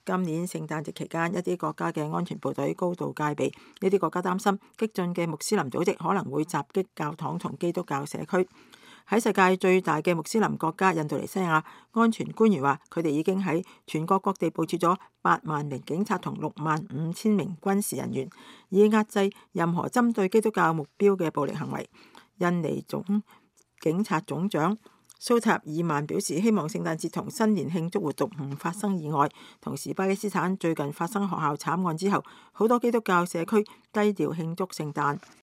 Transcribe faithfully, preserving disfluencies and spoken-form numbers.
今年聖誕節期間，一啲國家嘅安全部隊高度戒備，呢啲國家擔心激進嘅穆斯林組織可能會襲擊教堂同基督教社區。喺世界最大嘅穆斯林國家印度尼西亞，安全官員話佢哋已經喺全國各地部署咗八萬名警察同六萬五千名軍事人員，以壓制任何針對基督教目標嘅暴力行為。印尼總警察總長蘇塔爾曼表示，希望聖誕節同新年慶祝活動唔發生意外。同時，巴基斯坦最近發生學校慘案之後，好多基督教社區低調慶祝聖誕。